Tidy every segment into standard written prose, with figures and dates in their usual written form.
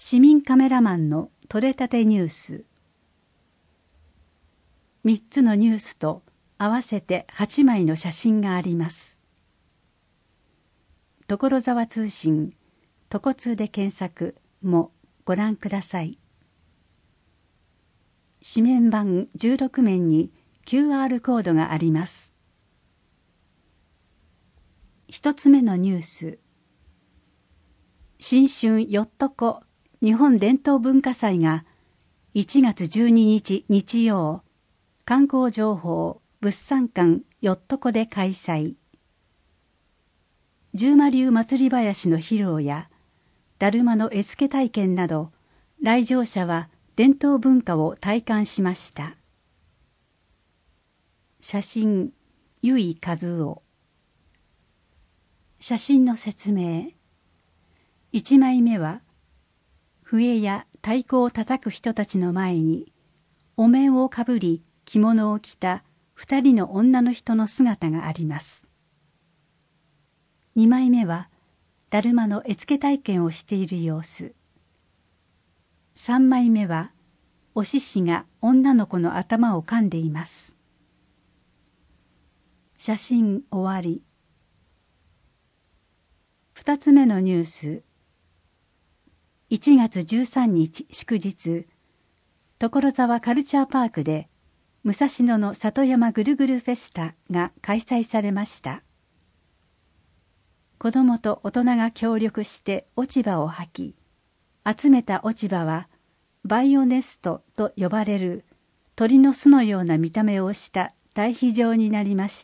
市民カメラマンの取れたてニュース。3つのニュースと合わせて8枚の写真があります。所沢通信、とこ通で検索もご覧ください。紙面版16面に QR コードがあります。1つ目のニュース。新春よっとこ日本伝統文化祭が1月12日日曜、観光情報物産館よっとこで開催。十馬流祭り囃子の披露やだるまの絵付け体験など、来場者は伝統文化を体感しました。写真、由井和夫。写真の説明。1枚目は笛や太鼓を叩く人たちの前にお面をかぶり着物を着た2人の女の人の姿があります。2枚目はだるまの絵付け体験をしている様子。3枚目はお獅子が女の子の頭を噛んでいます。写真終わり。2つ目のニュース。1月13日祝日、所沢カルチャーパークで武蔵野の里山ぐるぐるフェスタが開催されました。子どもと大人が協力して落ち葉を掃き、集めた落ち葉はバイオネストと呼ばれる鳥の巣のような見た目をした堆肥状になりました。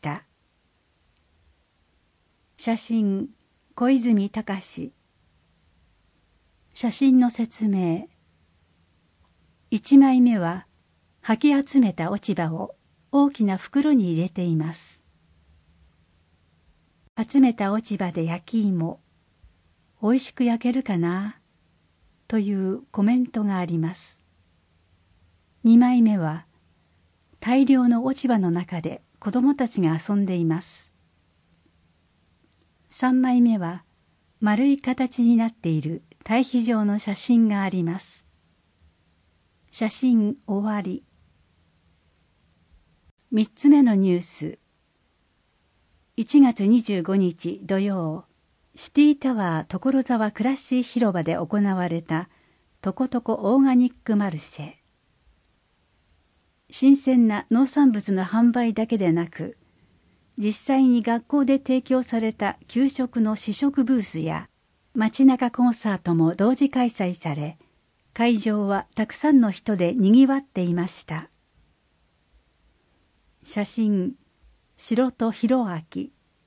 写真、小泉隆。写真の説明。1枚目は掃き集めた落ち葉を大きな袋に入れています。集めた落ち葉で焼き芋、おいしく焼けるかなというコメントがあります。2枚目は大量の落ち葉の中で子どもたちが遊んでいます。3枚目は丸い形になっている堆肥状の写真があります。写真終わり。3つ目のニュース。1月25日土曜、シティタワー所沢クラッシー広場で行われたとことこオーガニックマルシェ。新鮮な農産物の販売だけでなく、実際に学校で提供された給食の試食ブースや街中コンサートも同時開催され、会場はたくさんの人でにぎわっていました。写真、城戸博明。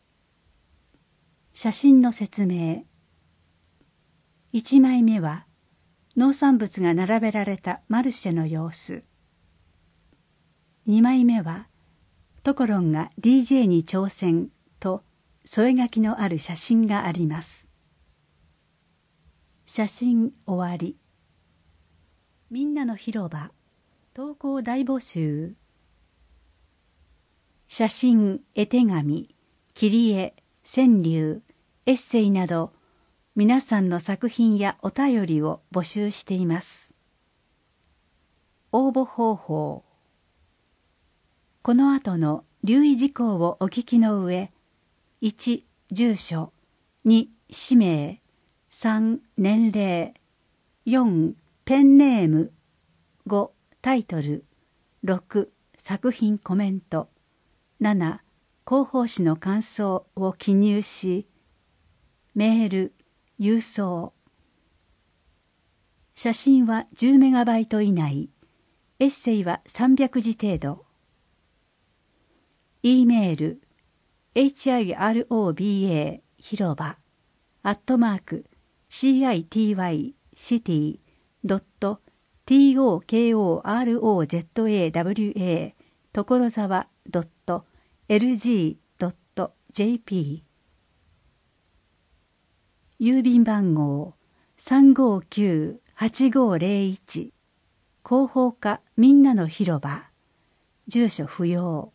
写真の説明。1枚目は農産物が並べられたマルシェの様子。2枚目はトコロンが DJ に挑戦と添え書きのある写真があります。写真終わり。みんなの広場、投稿大募集。写真、絵手紙、切り絵、川柳、エッセイなど皆さんの作品やお便りを募集しています。応募方法。この後の留意事項をお聞きの上、1、住所、2、氏名、3、年齢、4、ペンネーム、5、タイトル、6、作品コメント、7、広報誌の感想を記入し、メール、郵送。写真は10メガバイト以内、エッセイは300字程度。E メール、hiroba 広場@city.tokorozawa所沢.lg.jp 郵便番号359-8501広報課みんなの広場住所不要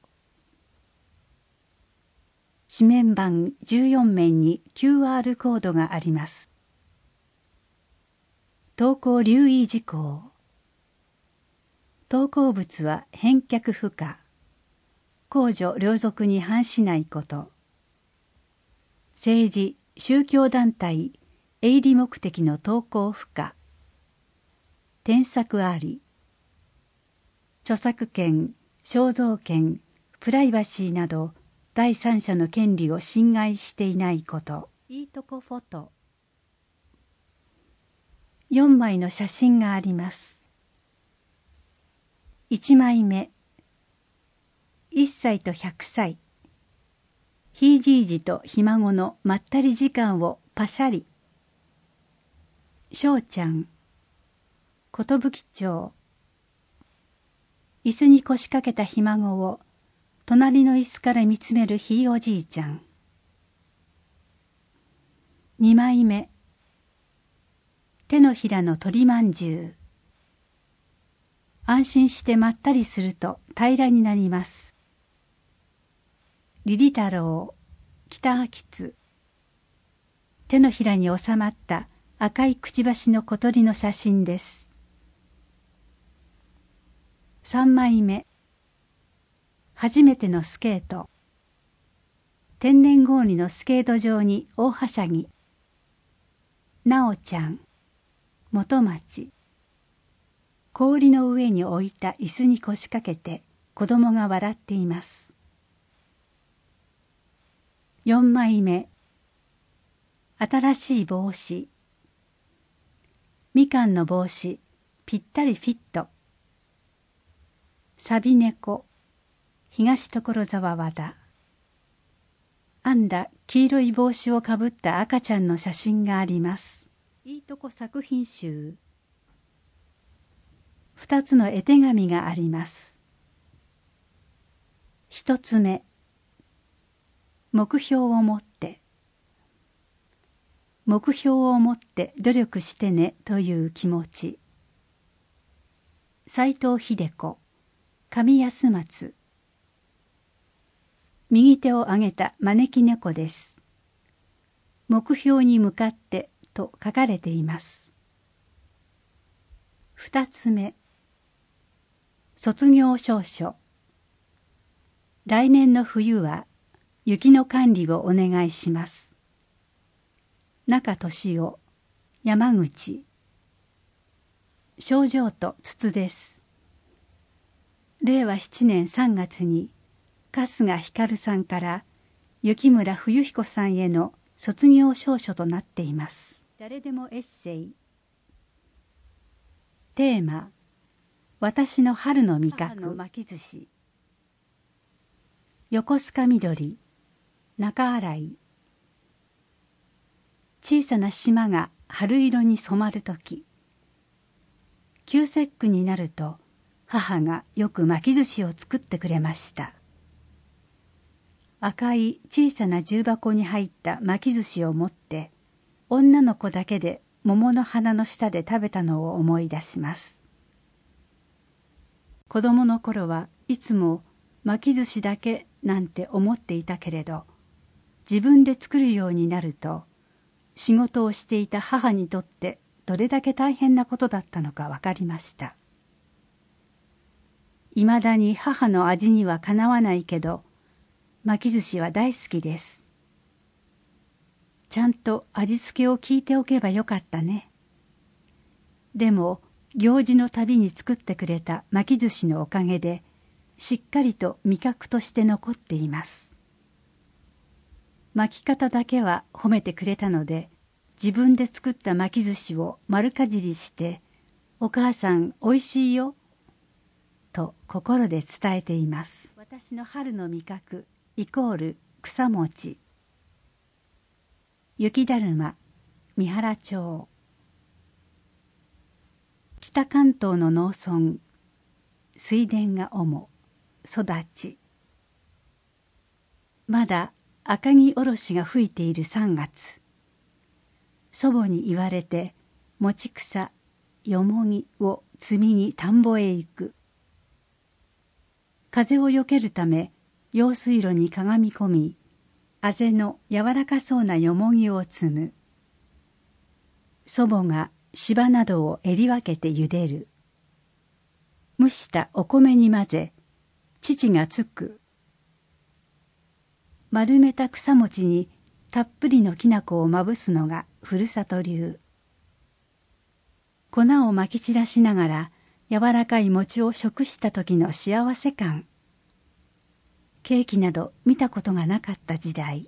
紙面版14面に QR コードがあります。 登校留意事項。登校物は返却不可。公序良俗に反しないこと。政治、宗教団体、営利目的の登校不可。添削あり。著作権、肖像権、プライバシーなど第三者の権利を侵害していないこと。いいとこフォト。4枚の写真があります。1枚目。1歳と100歳。ひいじいじとひ孫のまったり時間をパシャリ。しょうちゃん。寿町。椅子に腰掛けたひ孫を隣の椅子から見つめるひいおじいちゃん。2枚目。手のひらの鳥まんじゅう。安心してまったりすると平らになります。リリ太郎、北秋津。手のひらに収まった赤いくちばしの小鳥の写真です。3枚目。初めてのスケート。天然氷のスケート場に大はしゃぎ。なおちゃん、元町。氷の上に置いた椅子に腰掛けて子供が笑っています。4枚目。新しい帽子。みかんの帽子、ぴったりフィット。さび猫、東所沢和田。編んだ黄色い帽子をかぶった赤ちゃんの写真があります。いいとこ作品集。2つの絵手紙があります。1つ目。目標を持って。目標を持って努力してねという気持ち。斎藤秀子、上安松。右手を上げた招き猫です。目標に向かってと書かれています。2つ目。卒業証書。来年の冬は雪の管理をお願いします。中俊夫、山口。症状と筒です。令和7年3月に春日光さんから雪村冬彦さんへの卒業証書となっています。誰でもエッセイ。テーマ、私の春の味覚。母の巻き寿司。横須賀緑、中新井。小さな島が春色に染まるとき、旧節句になると母がよく巻き寿司を作ってくれました。赤い小さな重箱に入った巻き寿司を持って女の子だけで桃の花の下で食べたのを思い出します。子供の頃はいつも巻き寿司だけなんて思っていたけれど、自分で作るようになると仕事をしていた母にとってどれだけ大変なことだったのか分かりました。いまだに母の味にはかなわないけど、巻き寿司は大好きです。ちゃんと味付けを聞いておけばよかったね。でも行事のたびに作ってくれた巻き寿司のおかげでしっかりと味覚として残っています。巻き方だけは褒めてくれたので、自分で作った巻き寿司を丸かじりして「お母さんおいしいよ」と心で伝えています。私の春の味覚イコール草餅。雪だるま、三原町。北関東の農村、水田が主、育ち。まだ赤城おろしが吹いている3月、祖母に言われて餅草、よもぎを摘みに田んぼへ行く。風をよけるため用水路にかがみ込み、あぜの柔らかそうなよもぎを摘む。祖母が芝などをえり分けて茹でる。蒸したお米に混ぜ、乳がつく。丸めた草餅にたっぷりのきな粉をまぶすのがふるさと流。粉をまき散らしながら柔らかい餅を食した時の幸せ感。ケーキなど見たことがなかった時代。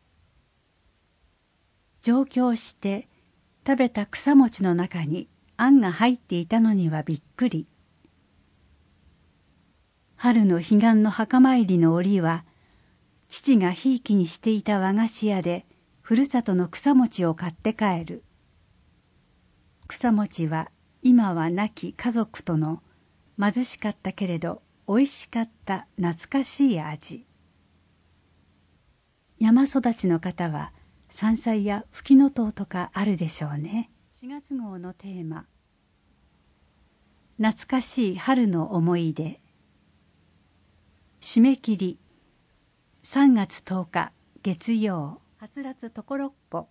上京して食べた草餅の中にあんが入っていたのにはびっくり。春の彼岸の墓参りの折は、父がひいきにしていた和菓子屋でふるさとの草餅を買って帰る。草餅は今は亡き家族との貧しかったけれどおいしかった懐かしい味。山育ちの方は山菜やフキノトウとかあるでしょうね。4月号のテーマ、懐かしい春の思い出。締め切り3月10日月曜、はつらつところっこ。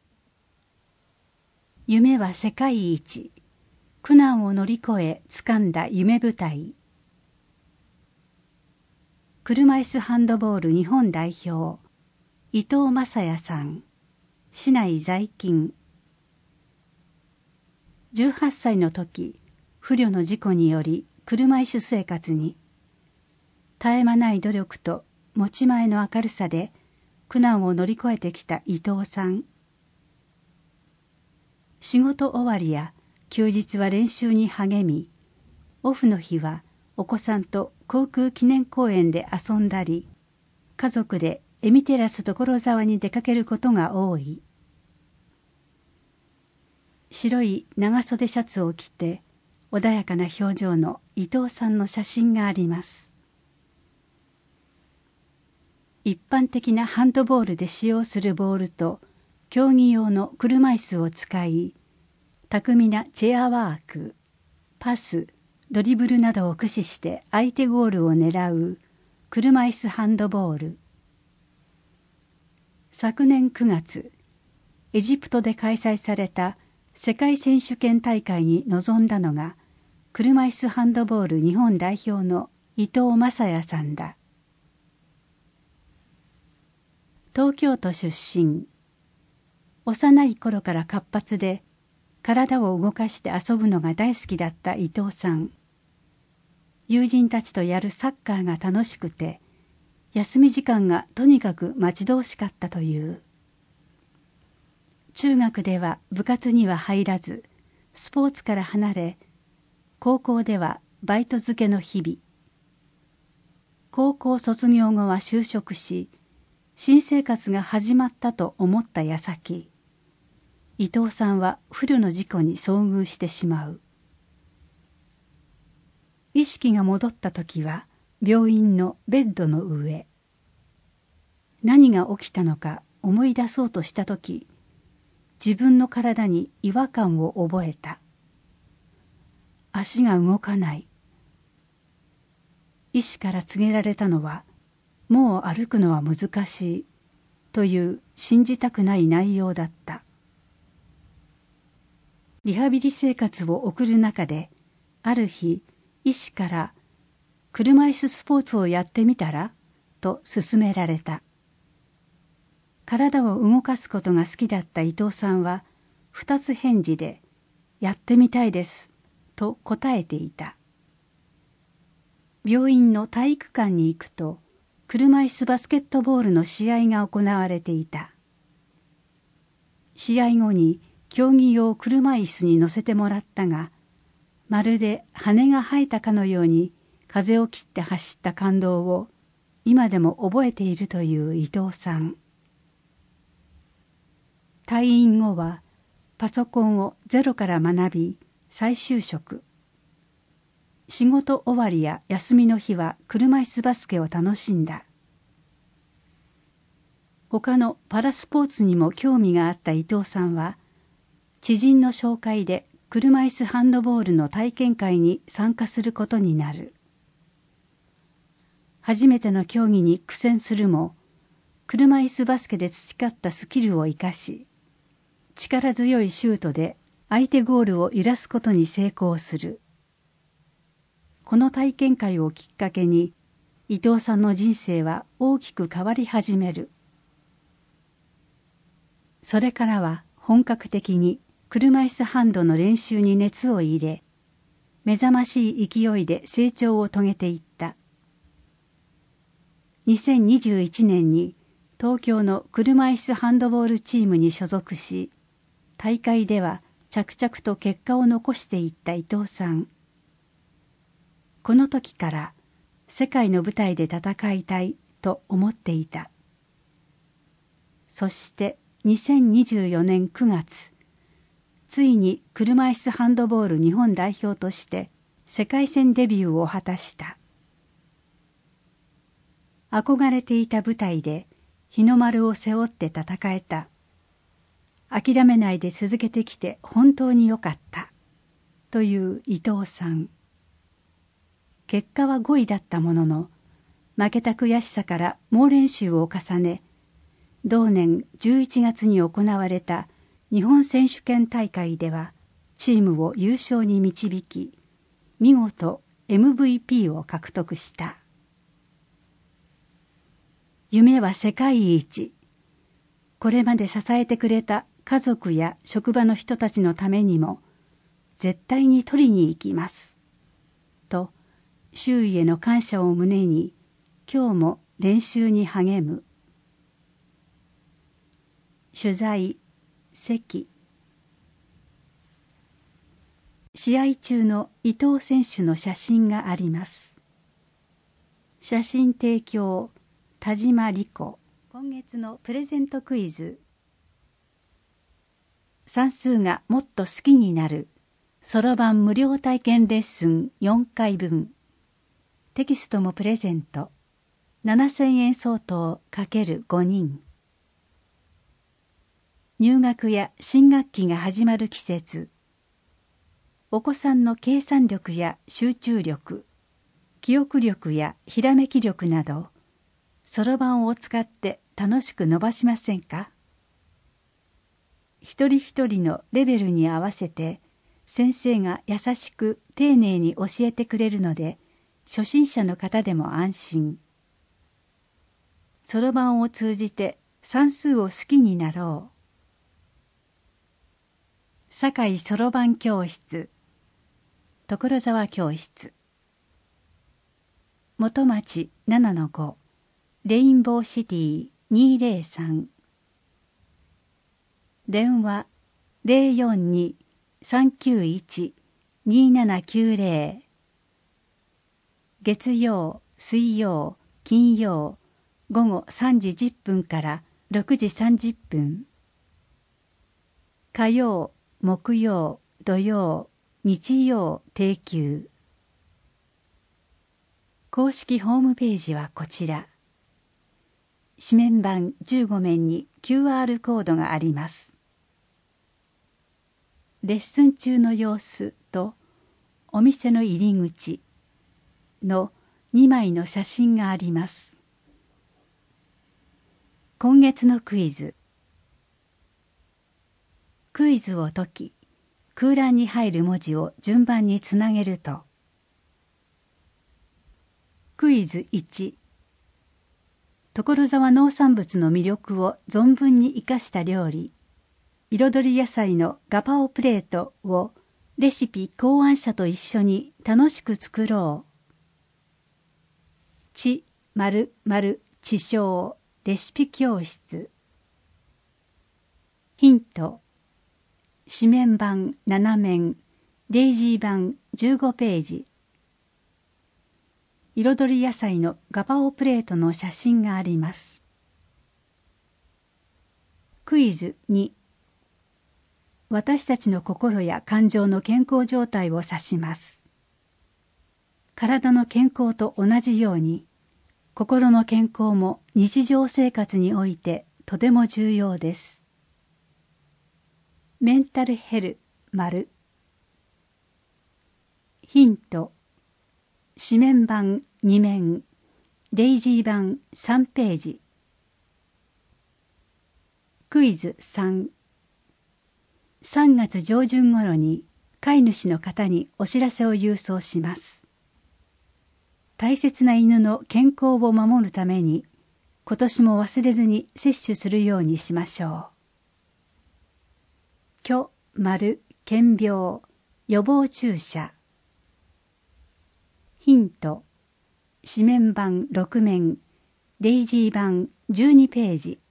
夢は世界一。苦難を乗り越え掴んだ夢舞台。車椅子ハンドボール日本代表伊藤雅也さん、市内在勤。18歳の時、不慮の事故により車椅子生活に。絶え間ない努力と持ち前の明るさで苦難を乗り越えてきた伊藤さん。仕事終わりや休日は練習に励み、オフの日はお子さんと航空記念公園で遊んだり、家族でエミテラス所沢に出かけることが多い。白い長袖シャツを着て穏やかな表情の伊藤さんの写真があります。一般的なハンドボールで使用するボールと競技用の車椅子を使い、巧みなチェアワーク、パス、ドリブルなどを駆使して相手ゴールを狙う車椅子ハンドボール。昨年9月、エジプトで開催された世界選手権大会に臨んだのが車椅子ハンドボール日本代表の伊藤雅也さんだ。東京都出身。幼い頃から活発で体を動かして遊ぶのが大好きだった伊藤さん。友人たちとやるサッカーが楽しくて、休み時間がとにかく待ち遠しかったという。中学では部活には入らず、スポーツから離れ、高校ではバイト漬けの日々。高校卒業後は就職し、新生活が始まったと思った矢先、伊藤さんは不慮の事故に遭遇してしまう。意識が戻った時は病院のベッドの上。何が起きたのか思い出そうとした時、自分の体に違和感を覚えた。足が動かない。医師から告げられたのは、もう歩くのは難しいという信じたくない内容だった。リハビリ生活を送る中で、ある日医師から車椅子スポーツをやってみたらと勧められた。体を動かすことが好きだった伊藤さんは二つ返事でやってみたいですと答えていた。病院の体育館に行くと車椅子バスケットボールの試合が行われていた。試合後に競技用車椅子に乗せてもらったが、まるで羽が生えたかのように風を切って走った感動を今でも覚えているという伊藤さん。退院後はパソコンをゼロから学び再就職。仕事終わりや休みの日は車椅子バスケを楽しんだ。他のパラスポーツにも興味があった伊藤さんは、知人の紹介で車椅子ハンドボールの体験会に参加することになる。初めての競技に苦戦するも、車椅子バスケで培ったスキルを生かし、力強いシュートで相手ゴールを揺らすことに成功する。この体験会をきっかけに伊藤さんの人生は大きく変わり始める。それからは本格的に車椅子ハンドの練習に熱を入れ、目覚ましい勢いで成長を遂げていった。2021年に東京の車椅子ハンドボールチームに所属し、大会では着々と結果を残していった伊藤さん。この時から世界の舞台で戦いたいと思っていた。そして2024年9月、ついに車椅子ハンドボール日本代表として世界戦デビューを果たした。憧れていた舞台で日の丸を背負って戦えた。諦めないで続けてきて本当によかったという伊藤さん。結果は5位だったものの、負けた悔しさから猛練習を重ね、同年11月に行われた日本選手権大会ではチームを優勝に導き、見事 MVP を獲得した。夢は世界一。これまで支えてくれた家族や職場の人たちのためにも絶対に取りに行きますと、周囲への感謝を胸に今日も練習に励む。取材関。試合中の伊藤選手の写真があります。写真提供田島理子。今月のプレゼントクイズ。算数がもっと好きになるそろばん無料体験レッスン4回分。テキストもプレゼント。7000円相当×5人。入学や新学期が始まる季節。お子さんの計算力や集中力、記憶力やひらめき力など、そろばんを使って楽しく伸ばしませんか？一人一人のレベルに合わせて先生が優しく丁寧に教えてくれるので、初心者の方でも安心。そろばんを通じて算数を好きになろう。堺そろばん教室、所沢教室。元町 7-5 レインボーシティ203。電話 042-391-2790。月曜、水曜、金曜午後3時10分から6時30分。火曜、木曜、土曜、日曜定休。公式ホームページはこちら。紙面板15面に QR コードがあります。レッスン中の様子とお店の入り口の2枚の写真があります。今月のクイズ。クイズを解き、空欄に入る文字を順番につなげると。クイズ1。所沢農産物の魅力を存分に生かした料理、彩り野菜のガパオプレートをレシピ考案者と一緒に楽しく作ろう。地〇〇地匠レシピ教室。ヒント。紙面板7面、デイジー板15ページ。彩り野菜のガパオプレートの写真があります。クイズ2。私たちの心や感情の健康状態を指します。体の健康と同じように、心の健康も日常生活においてとても重要です。メンタルヘル丸。ヒント。紙面板2面、デイジー板3ページ。クイズ3。 3月上旬頃に飼い主の方にお知らせを郵送します。大切な犬の健康を守るために、今年も忘れずに接種するようにしましょう。巨丸検病予防注射。ヒント。紙面版6面、デイジー版12ページ。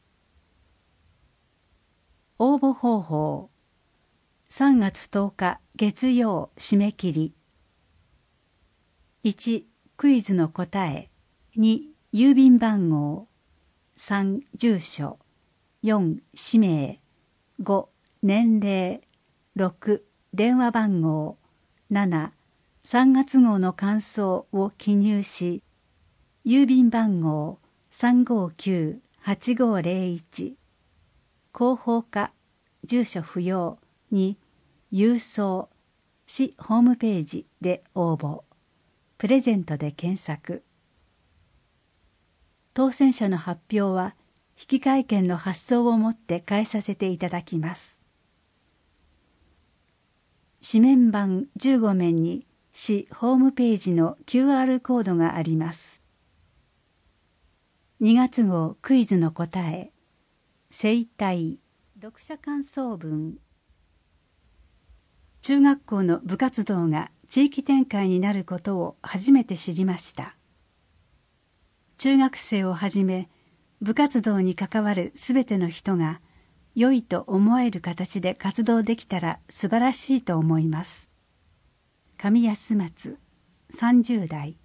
応募方法。3月10日月曜締め切り。1、クイズの答え。2、郵便番号。3、住所。4、氏名。5、年齢。6、電話番号。7、3月号の感想を記入し、郵便番号 359-8501、広報課、住所不要に郵送、市ホームページで応募、プレゼントで検索。当選者の発表は、引換券の発送をもって返させていただきます。紙面版15面に、市ホームページの QR コードがあります。2月号クイズの答え。生態、読者感想文。中学校の部活動が地域展開になることを初めて知りました。中学生をはじめ、部活動に関わるすべての人が良いと思える形で活動できたら素晴らしいと思います。上安松、30代。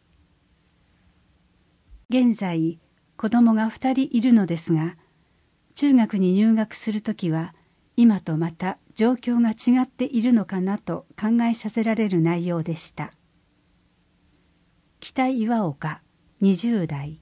現在、子供が2人いるのですが、中学に入学するときは、今とまた状況が違っているのかなと考えさせられる内容でした。北岩岡、20代。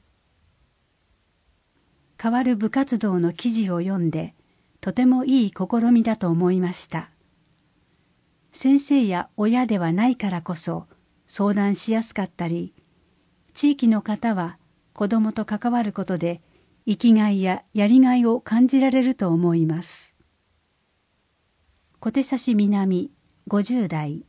変わる部活動の記事を読んで、とてもいい試みだと思いました。先生や親ではないからこそ相談しやすかったり、地域の方は子どもと関わることで生きがいややりがいを感じられると思います。小手指南50代。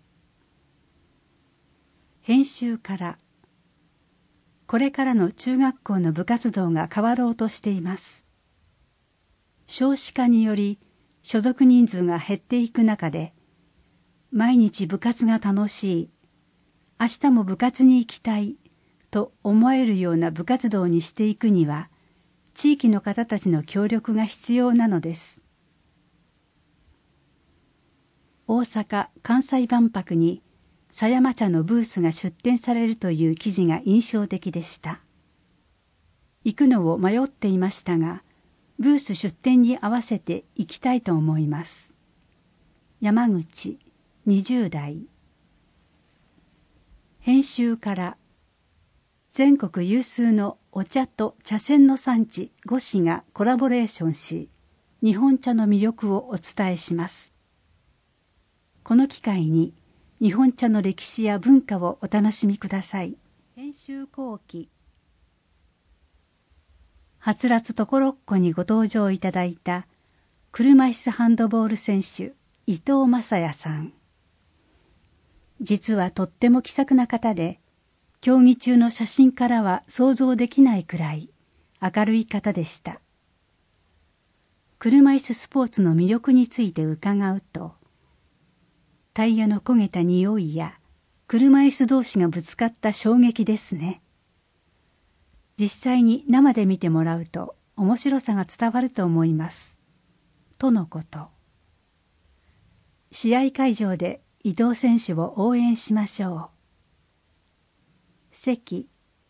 編集から。これからの中学校の部活動が変わろうとしています。少子化により所属人数が減っていく中で、毎日部活が楽しい、明日も部活に行きたいと思えるような部活動にしていくには、地域の方たちの協力が必要なのです。大阪・関西万博に狭山茶のブースが出展されるという記事が印象的でした。行くのを迷っていましたが、ブース出展に合わせて行きたいと思います。山口20代。編集から。全国有数のお茶と茶筅の産地5市がコラボレーションし、日本茶の魅力をお伝えします。この機会に日本茶の歴史や文化をお楽しみください。編集後期。はつらつところっこにご登場いただいた車椅子ハンドボール選手伊藤雅也さん。実はとっても気さくな方で、競技中の写真からは想像できないくらい明るい方でした。車椅子スポーツの魅力について伺うと、タイヤの焦げた匂いや車椅子同士がぶつかった衝撃ですね。実際に生で見てもらうと面白さが伝わると思います。とのこと。試合会場で伊藤選手を応援しましょう。席。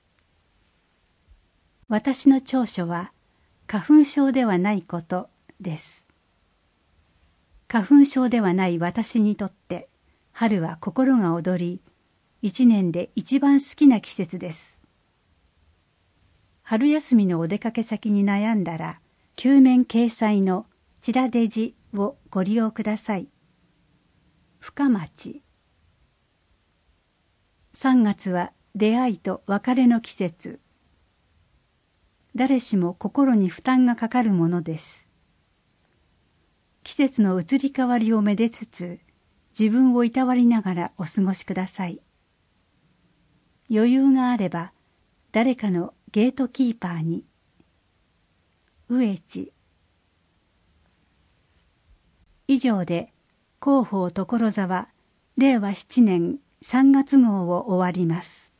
私の長所は花粉症ではないことです。花粉症ではない私にとって春は心が躍り、一年で一番好きな季節です。春休みのお出かけ先に悩んだら、9面掲載のチラデジをご利用ください。深町。3月は出会いと別れの季節。誰しも心に負担がかかるものです。 季節の移り変わりをめでつつ、自分をいたわりながらお過ごしください。余裕があれば、誰かのゲートキーパーに。植地。以上で、広報所沢令和7年3月号を終わります。